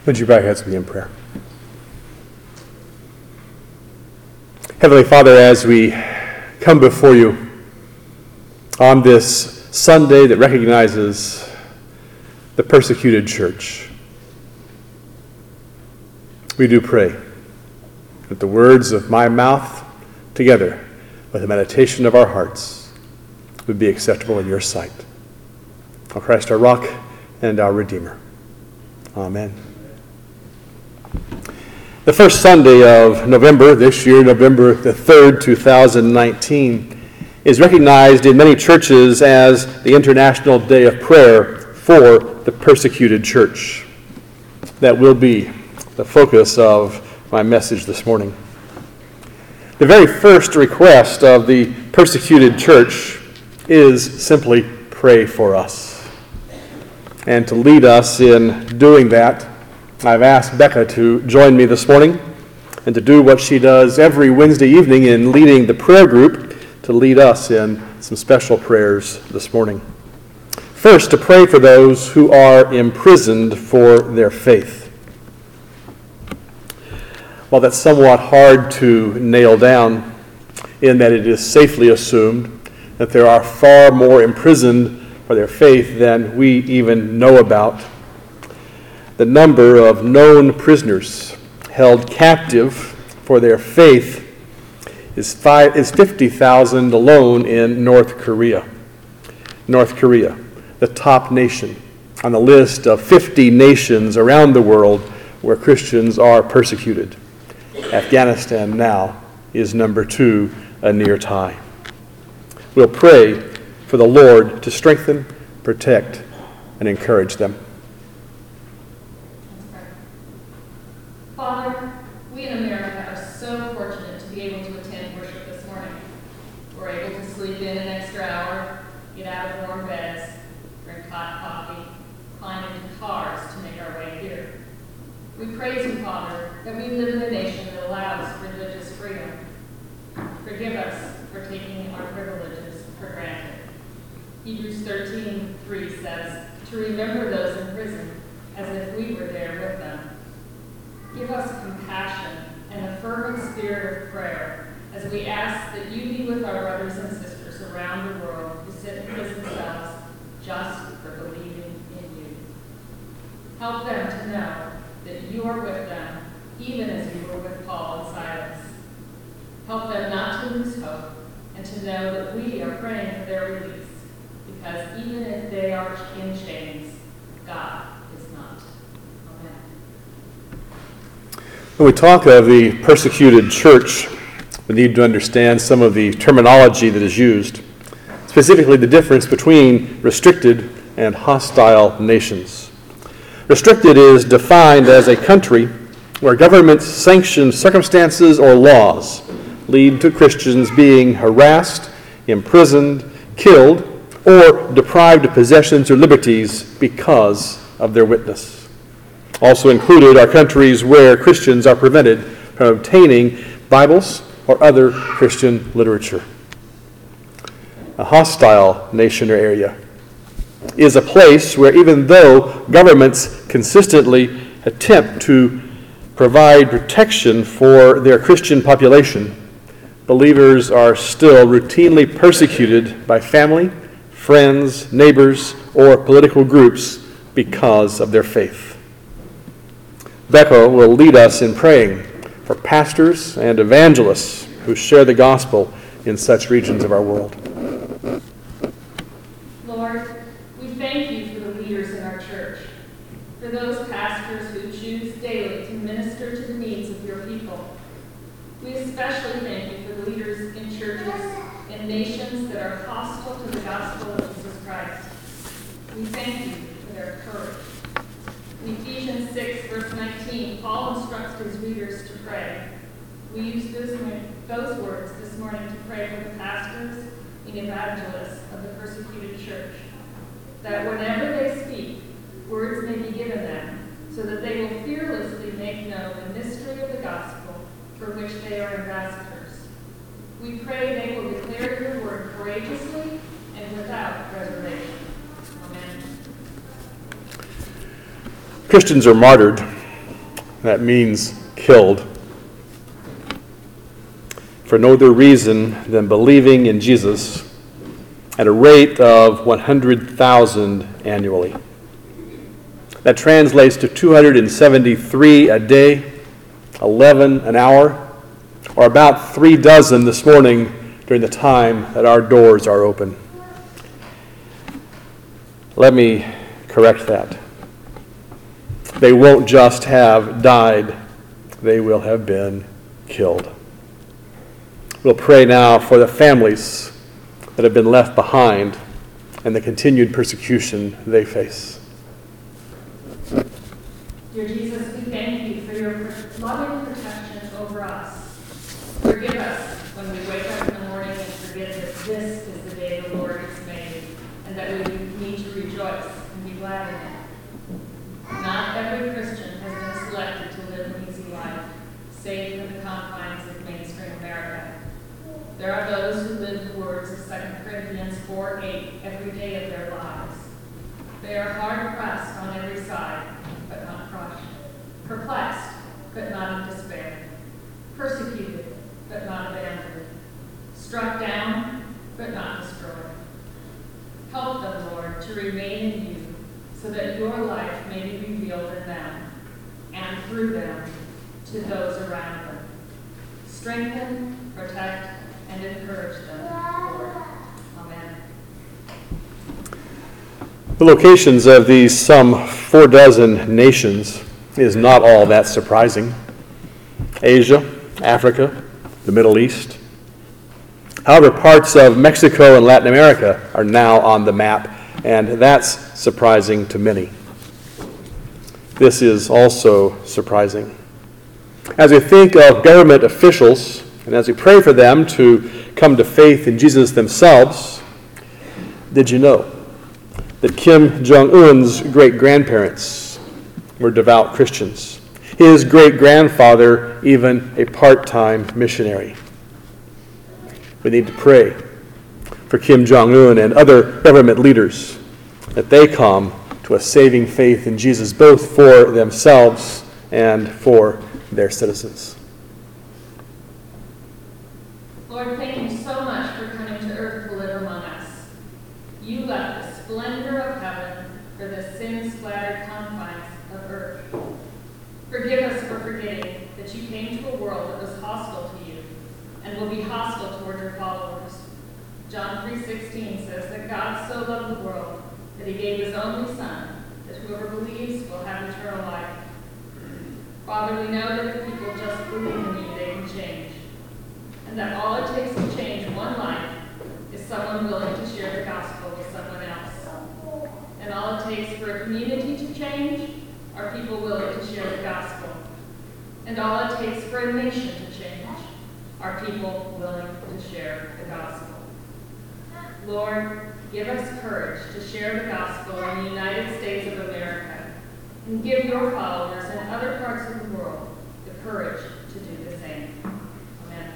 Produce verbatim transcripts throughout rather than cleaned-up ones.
Would you bow your heads with me in prayer? Heavenly Father, as we come before you on this Sunday that recognizes the persecuted church, we do pray that the words of my mouth, together with the meditation of our hearts, would be acceptable in your sight. O Christ, our rock and our Redeemer. Amen. The first Sunday of November this year, November the third, two thousand nineteen, is recognized in many churches as the International Day of Prayer for the Persecuted Church. That will be the focus of my message this morning. The very first request of the persecuted church is simply pray for us. And to lead us in doing that, I've asked Becca to join me this morning and to do what she does every Wednesday evening in leading the prayer group, to lead us in some special prayers this morning. First, to pray for those who are imprisoned for their faith. While that's somewhat hard to nail down, in that it is safely assumed that there are far more imprisoned for their faith than we even know about, the number of known prisoners held captive for their faith is, five, is fifty thousand alone in North Korea. North Korea, the top nation on the list of fifty nations around the world where Christians are persecuted. Afghanistan now is number two, a near tie. We'll pray for the Lord to strengthen, protect, and encourage them. Father, we in America are so fortunate to be able to attend worship this morning. We're able to sleep in an extra hour, get out of warm beds, drink hot coffee, climb into cars to make our way here. We praise you, Father, that we live in a nation that allows religious freedom. Forgive us for taking our privileges for granted. Hebrews thirteen three says, to remember those in prison as if we were there with them. Give us compassion and a fervent spirit of prayer as we ask that you be with our brothers and sisters around the world who sit in prison cells just for believing in you. Help them to know that you are with them, even as you were with Paul and Silas. Help them not to lose hope and to know that we are praying for their release, because even if they are in chains, God is not. When we talk of the persecuted church, we need to understand some of the terminology that is used, specifically the difference between restricted and hostile nations. Restricted is defined as a country where government-sanctioned circumstances or laws lead to Christians being harassed, imprisoned, killed, or deprived of possessions or liberties because of their witness. Also included are countries where Christians are prevented from obtaining Bibles or other Christian literature. A hostile nation or area is a place where, even though governments consistently attempt to provide protection for their Christian population, believers are still routinely persecuted by family, friends, neighbors, or political groups because of their faith. Becca will lead us in praying for pastors and evangelists who share the gospel in such regions of our world. Lord, we thank you for the leaders in our church, for those pastors who choose daily to minister to the needs of your people. We especially thank you for the leaders in churches and nations that are hostile to the gospel of Jesus Christ. We thank you for their courage. In Ephesians six, verse nineteen, Paul instructs his readers to pray. We use those, those words this morning to pray for the pastors and evangelists of the persecuted church, that whenever they speak, words may be given them, so that they will fearlessly make known the mystery of the gospel for which they are ambassadors. We pray they will declare your word courageously and without reservation. Amen. Christians are martyred That means killed. For no other reason than believing in Jesus at a rate of one hundred thousand annually. That translates to two hundred seventy-three a day, eleven an hour, or about three dozen this morning during the time that our doors are open. Let me correct that. They won't just have died, they will have been killed. We'll pray now for the families that have been left behind and the continued persecution they face. Dear Jesus, we thank you for your loving protection over us. Forgive us when we wake up in the morning and forget that this is the day the Lord has made, and that we need to rejoice and be glad in it. Not every Christian has been selected to live an easy life, save in the confines of mainstream America. There are those who live the words of Second Corinthians four eight every day of their lives. They are hard pressed on every side, but not crushed. Perplexed, but not in despair. Persecuted, but not abandoned. Struck down, but not destroyed. Help them, Lord, to remain in you, so that your life may be revealed in them, and through them to those around them. Strengthen, protect, and encourage them, Lord. Amen. The locations of these some four dozen nations is not all that surprising. Asia, Africa, the Middle East. However, parts of Mexico and Latin America are now on the map, and that's surprising to many. This is also surprising. As we think of government officials, and as we pray for them to come to faith in Jesus themselves, did you know that Kim Jong-un's great-grandparents were devout Christians? His great-grandfather, even a part-time missionary. We need to pray for Kim Jong-un and other government leaders that they come to a saving faith in Jesus, both for themselves and for their citizens. Lord, thank you so much for coming to earth to live among us. You left the splendor of heaven for the sin-splattered confines of earth. Forgive us for forgetting that you came to a world that was hostile to you and will be hostile toward your followers. John three sixteen says that God so loved the world that he gave his only Son, that whoever believes will have eternal life. Father, we know that if people just believe in you, they can change. And that all it takes to change one life is someone willing to share the gospel with someone else. And all it takes for a community to change are people willing to share the gospel. And all it takes for a nation to change are people willing to share the gospel. Lord, give us courage to share the gospel in the United States of America, and give your followers in other parts of the world the courage to do the same. Amen.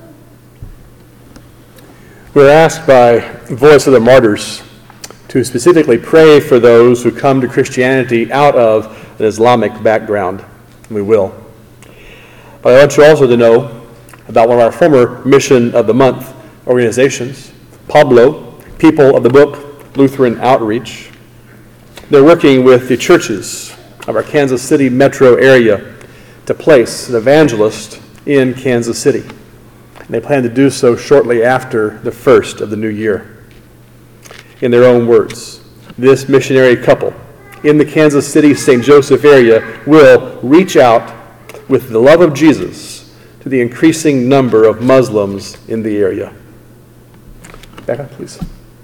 We're asked by Voice of the Martyrs to specifically pray for those who come to Christianity out of an Islamic background. And we will. But I want you also to know about one of our former Mission of the Month organizations, Pablo, People of the Book, Lutheran Outreach. They're working with the churches of our Kansas City metro area to place an evangelist in Kansas City. And they plan to do so shortly after the first of the new year. In their own words, this missionary couple in the Kansas City Saint Joseph area will reach out with the love of Jesus to the increasing number of Muslims in the area. Back up, please.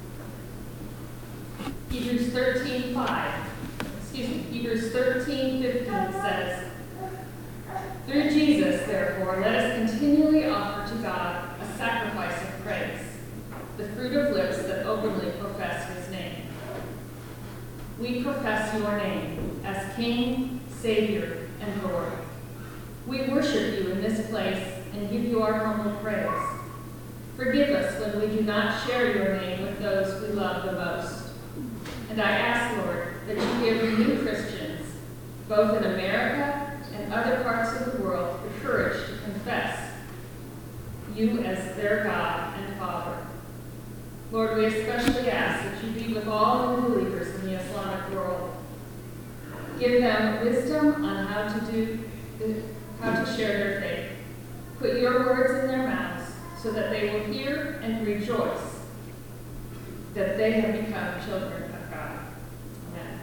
Hebrews thirteen five, excuse me, Hebrews thirteen fifteen says, through Jesus, therefore, let us continually offer to God a sacrifice of praise, the fruit of lips that openly profess his name. We profess your name as King, Savior, and Lord. We worship you in this place and give you our humble praise. Forgive us when we do not share your name with those we love the most. And I ask, Lord, that you give new Christians, both in America and other parts of the world the courage to confess you as their God and Father. Lord, we especially ask that you be with all the believers in the Islamic world. Give them wisdom on how to do, how to share their faith. Put your words in their mouths so that they will hear and rejoice that they have become children of God. Amen.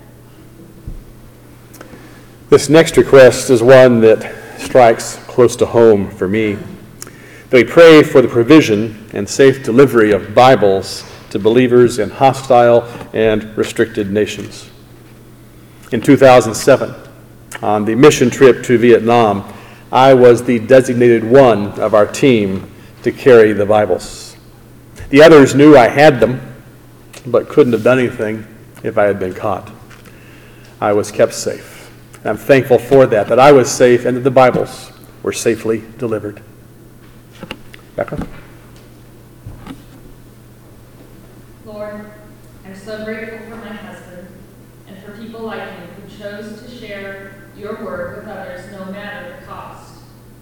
This next request is one that strikes close to home for me. That we pray for the provision and safe delivery of Bibles to believers in hostile and restricted nations. In two thousand seven, on the mission trip to Vietnam, I was the designated one of our team to carry the Bibles. The others knew I had them, but couldn't have done anything if I had been caught. I was kept safe. And I'm thankful for that, that I was safe and that the Bibles were safely delivered. Becca? Lord, I'm so grateful for my husband and for people like him who chose to share your word with others no matter the cost.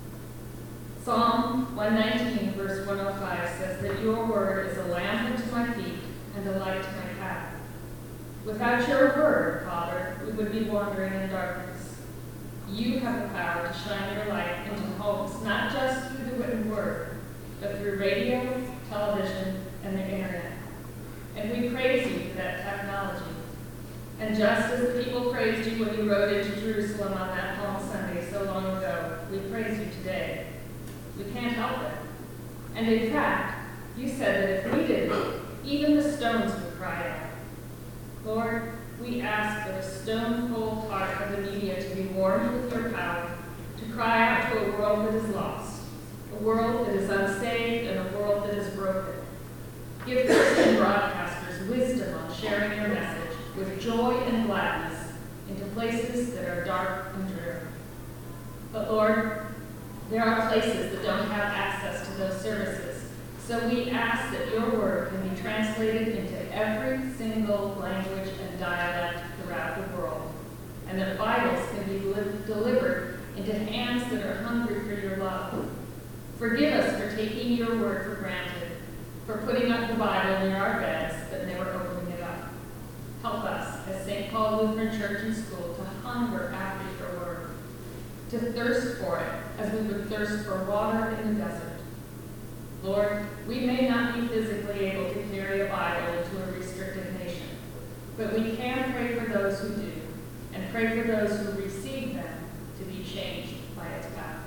Psalm one nineteen, verse one oh five says that your word is a lamp unto my feet and a light to my path. Without your word, Father, we would be wandering in darkness. You have the power to shine your light into homes, not just through the written word, but through radio, television, and the internet. And we praise you for that technology. And just as the people praised you when you rode into Jerusalem on that Palm Sunday so long ago, we praise you today. We can't help it. And in fact, you said that if we didn't, even the stones would cry out. Lord, we ask for the stone-cold heart of the media to be warmed with your power, to cry out to a world that is lost, a world that is unsaved, and a world that is broken. Give Christian broadcasters wisdom on sharing your message with joy and gladness into places that are dark and dreary. But Lord, there are places that don't have access to those services, so we ask that your word can be translated into every single language and dialect throughout the world, and that Bibles can be li- delivered into hands that are hungry for your love. Forgive us for taking your word for granted, for putting up the Bible near our beds but never opening it up. Help us, as Saint Paul Lutheran Church and School, to hunger after your word, to thirst for it as we would thirst for water in the desert. Lord, we may not be physically able to carry a Bible into a restricted nation, but we can pray for those who do, and pray for those who receive them to be changed by its power.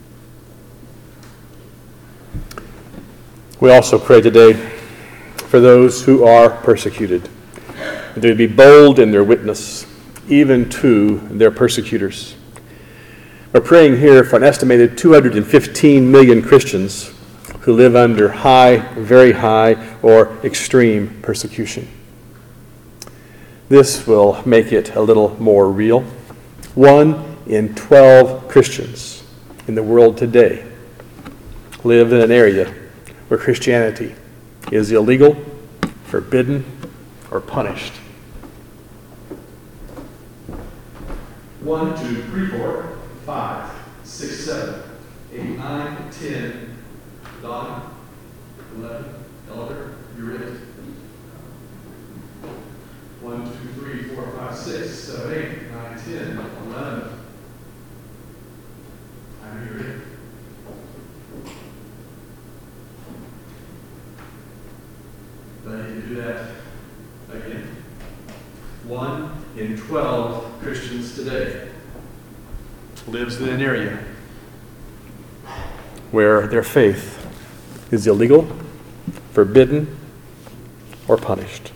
We also pray today for those who are persecuted, that they would be bold in their witness, even to their persecutors. We're praying here for an estimated two hundred fifteen million Christians who live under high, very high, or extreme persecution. This will make it a little more real. One in twelve Christians in the world today live in an area where Christianity is illegal, forbidden, or punished. One, two, three, four, five, six, seven, eight, nine, ten. Donna, eleven, Elder, you ready? One, two, three, four, five, six, seven, eight, nine, ten, eleven. I know you're ready. Ready to do that again. One in twelve Christians today lives in an area where their faith is illegal, forbidden, or punished.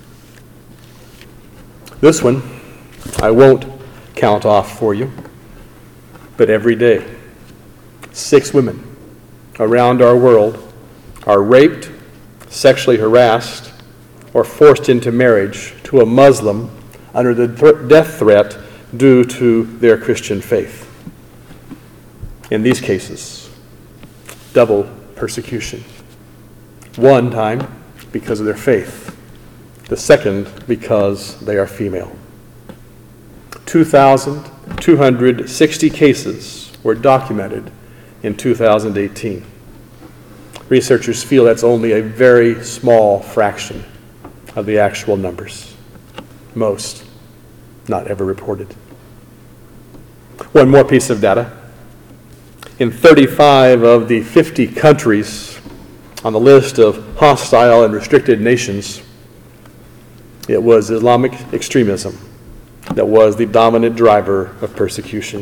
This one I won't count off for you, but every day, six women around our world are raped, sexually harassed, or forced into marriage to a Muslim under the th- death threat due to their Christian faith. In these cases, double persecution. One time because of their faith. The second because they are female. two thousand two hundred sixty cases were documented in two thousand eighteen. Researchers feel that's only a very small fraction of the actual numbers. Most not ever reported. One more piece of data. In thirty-five of the fifty countries on the list of hostile and restricted nations, it was Islamic extremism that was the dominant driver of persecution.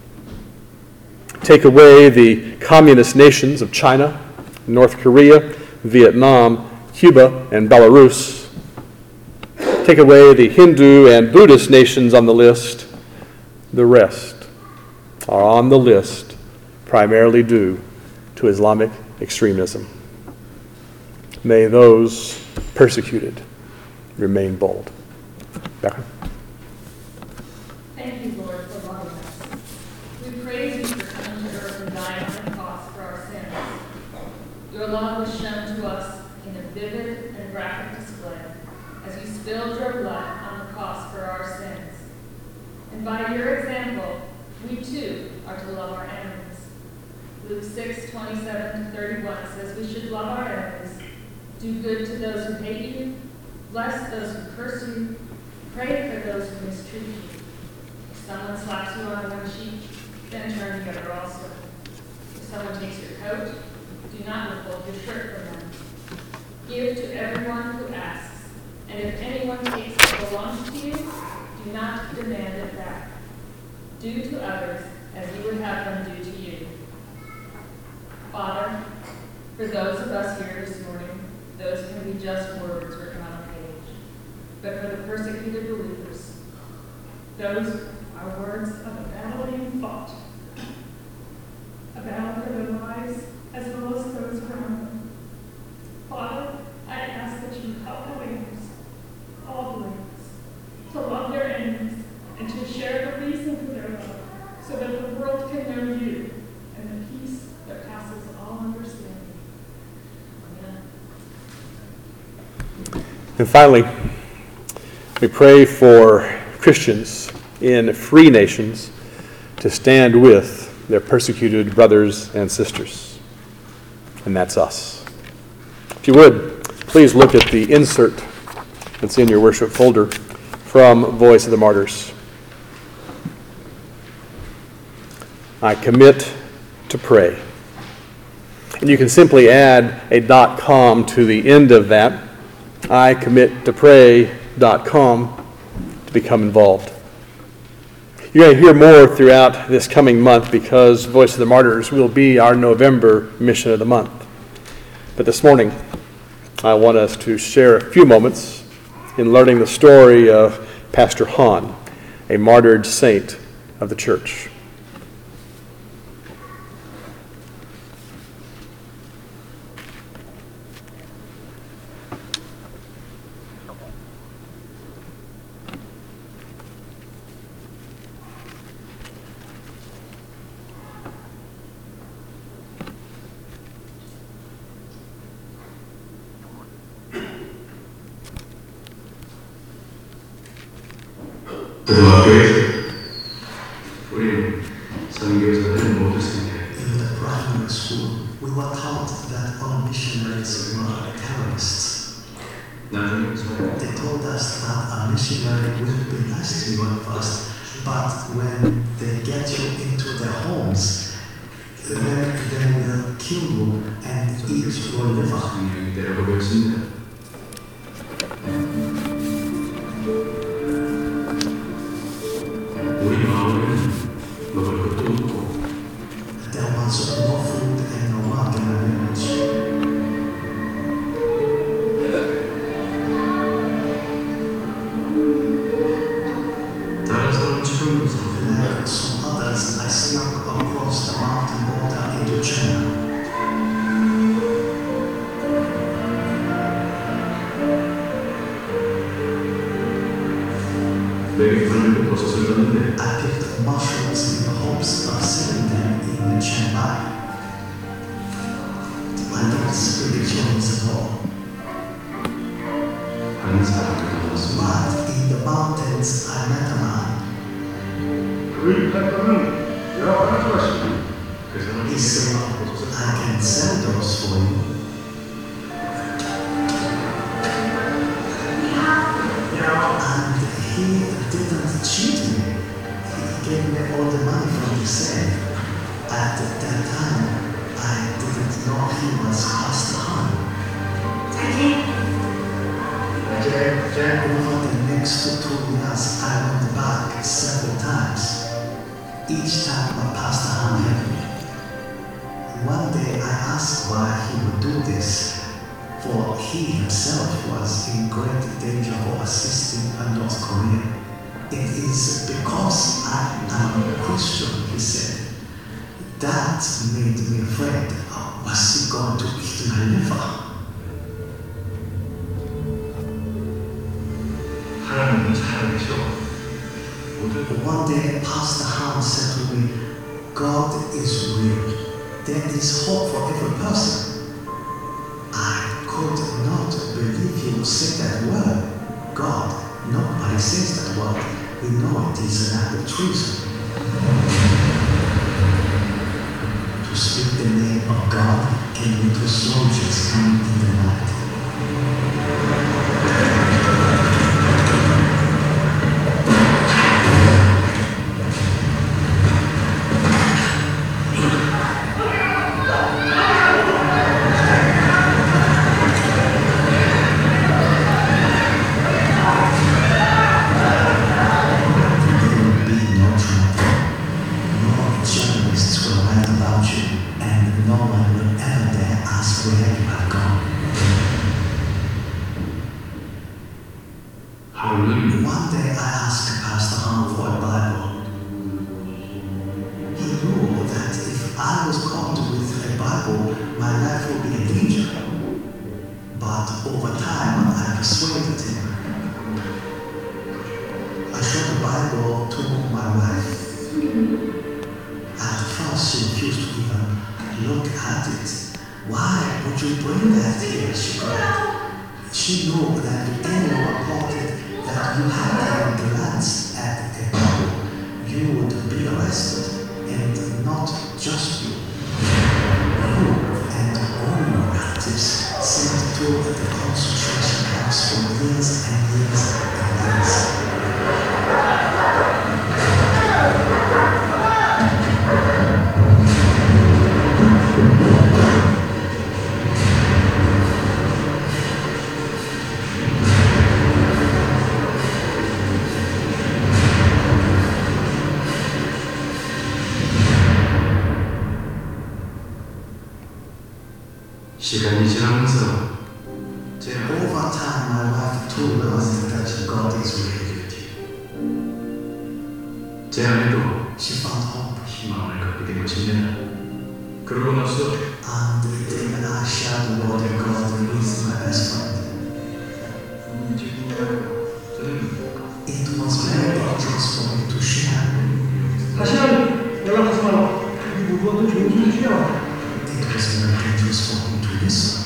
Take away the communist nations of China, North Korea, Vietnam, Cuba, and Belarus. Take away the Hindu and Buddhist nations on the list. The rest are on the list primarily due to Islamic extremism. May those persecuted remain bold. Becca? Thank you, Lord, for loving us. We praise you for coming to earth and dying on the cross for our sins. Your love was shown to us in a vivid and graphic display as you spilled your blood on the cross for our sins. And by your example, we too are to love our enemies. Luke six, twenty-seven to thirty-one says we should love our enemies, do good to those who hate you, bless those who curse you, pray for those who mistreat you. If someone slaps you on one cheek, then turn the other also. If someone takes your coat, do not withhold your shirt from them. Give to everyone who asks, and if anyone takes what belongs to you, do not demand it back. Do to others as you would have them do to you. Father, for those of us here this morning, those can be just words written on a page. But for the persecuted believers, those are words of a battle being fought. A battle for their lives as well as those around them. Father, I ask that you help the believers, all believers, to love their enemies and to share the reason for their love so that the world can know you and the peace that passes all understanding. Amen. And finally, we pray for Christians in free nations to stand with their persecuted brothers and sisters. And that's us. If you would, please look at the insert that's in your worship folder from Voice of the Martyrs. I commit to pray. And you can simply add a .com to the end of that. I commit to pray dot com to become involved. You're going to hear more throughout this coming month because Voice of the Martyrs will be our November mission of the month. But this morning, I want us to share a few moments in learning the story of Pastor Han, a martyred saint of the church. 우리는 선교사들을 모두 생각해. In the primary school, we were taught that all missionaries were terrorists. 나중에 소리. They told us that a missionary will be nice to you at first, but when they get you into their homes, then they will kill you and eat your liver. 성령이 내려보고 있습니다. 우리 마을에는 먹을 것도 없고 There was no food and no water in the village. 다른 사람 처음 서 Like some others, I snuck across the mountain border into China. 내게 하늘의 버섯을 넣는데 I picked mushrooms in the hopes of selling them in Chiang-Mai. I didn't speak Chinese at all, 하는 사람을 만났습니다. but in the mountains I met a man. 그 팔도는 여러 가지 것입니다. 그 사람이 He said, I can sell those for you. And he didn't cheat me. He gave me all the money from the sale. At that time, I didn't know he was Pastor Han. Over the next two years, I went back several times. Each time a Pastor Han helped me. One day I asked why he would do this, for he himself was in great danger of assisting a North Korea. It is because I am a Christian, he said. That made me afraid. Was he going to eat my liver? 하나님은 살아계셔. 모든 One day, Pastor Han said to me, God is real. There is hope for every person. I could not believe he would say that word. God, nobody says that word. We know it is an act of treason. To speak the name of God and little soldiers coming in the night. 하루는 One day I asked Pastor Han for a Bible. He knew that if I was caught with a Bible, my life would be in danger. But over time, I persuaded him. I showed the Bible to my wife. At first, she refused to even look at it. Why would you bring that here? She cried. She knew that if anyone reported that you had even glanced at a Bible, you would be arrested, and not just you. You and all your relatives sent to the concentration camps for years and years and years. 시간이 지나면서 제가 Over time, my wife too realized that God is real. 제 안에도 She found hope. 희망을 갖게 된 것입니다. 그러고 나서 And then I shared the word of God with my best friend. 저는 It was very dangerous for me to share. 다시는 연락하지 마라. 이 물건도 좋은 소식이야. It was very dangerous for me to listen.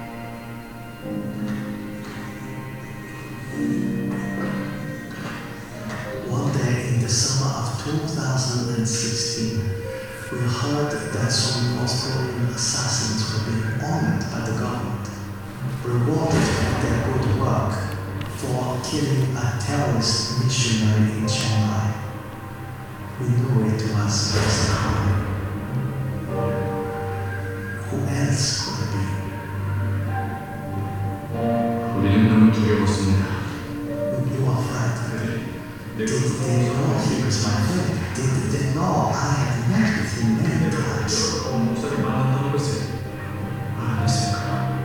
One day in the summer of two thousand sixteen, we heard that some North Korean assassins were being honored by the government, rewarded for their good work for killing a terrorist missionary in Chiang Mai. We knew it was Pastor Han. Who else could it be? 우리는 너무 두려웠습니다. We were frightened. Did they know he was my friend? Did they know I had met with him many times? 목소리 많았다는 것을 알았습니까?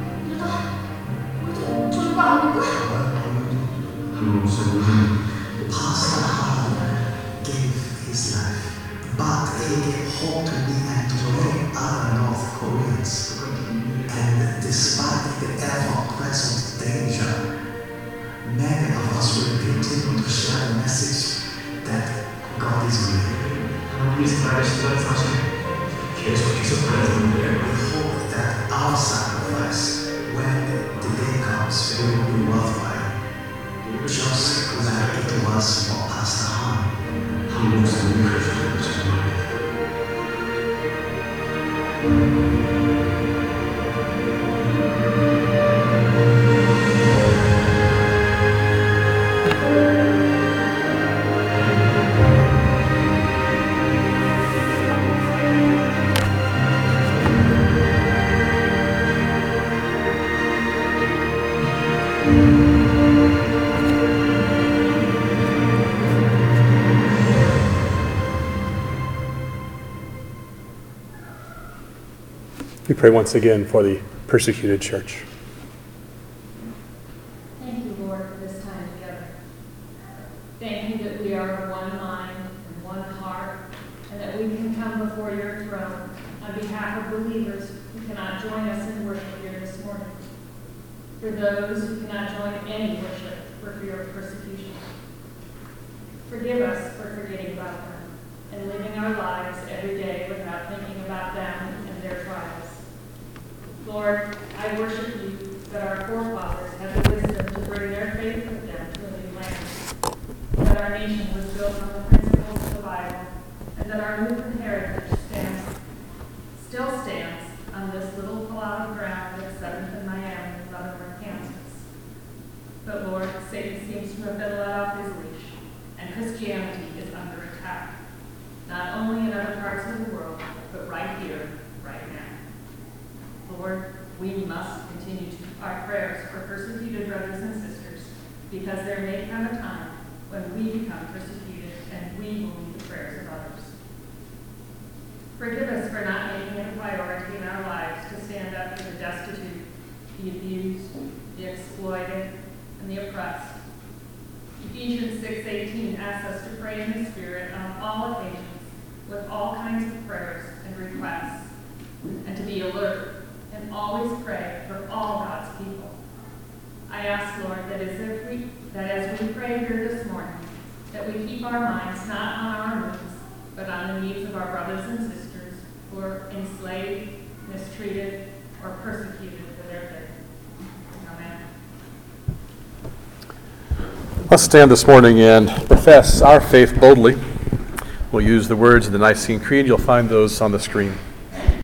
한 목소리는 Pastor Han gave his life, but he gave hope to me and to many other North Koreans. And despite the ever-present danger, many of us will continue to share the message that God is real. 하나님이 살아계신다는 사실 계속해서 전해드리는데 We hope that our sacrifice, when the day comes, will be worthwhile, just like it was for Pastor Han. 한 목소리를 pray once again for the persecuted church. Thank you, Lord, for this time together. Thank you that we are of one mind and one heart, and that we can come before your throne on behalf of believers who cannot join us in worship here this morning. For those who cannot join any worship for fear of persecution. Forgive us for forgetting about them and living our lives every day without thinking about them and their trials. Lord, I worship you that our forefathers had the wisdom to bring their faith with them to a new land, that our nation was built on the principles of the Bible, and that our Lutheran heritage stands, still stands on this little plot of ground at seventh and Miami in Leavenworth, Kansas. But Lord, Satan seems to have been let off his leash, and Christianity is under attack, not only in other parts of the world, but right here, right now. Lord, we must continue to our prayers for persecuted brothers and sisters, because there may come a time when we become persecuted and we will need the prayers of others. Forgive us for not making it a priority in our lives to stand up for the destitute, the abused, the exploited, and the oppressed. Ephesians six eighteen asks us to pray in the Spirit on all occasions with all kinds of prayers and requests, and to be alert and always pray for all God's people. I ask, Lord, that as, if we, that as we pray here this morning, that we keep our minds not on our needs, but on the needs of our brothers and sisters who are enslaved, mistreated, or persecuted for their faith. Amen. Let's stand this morning and profess our faith boldly. We'll use the words of the Nicene Creed. You'll find those on the screen.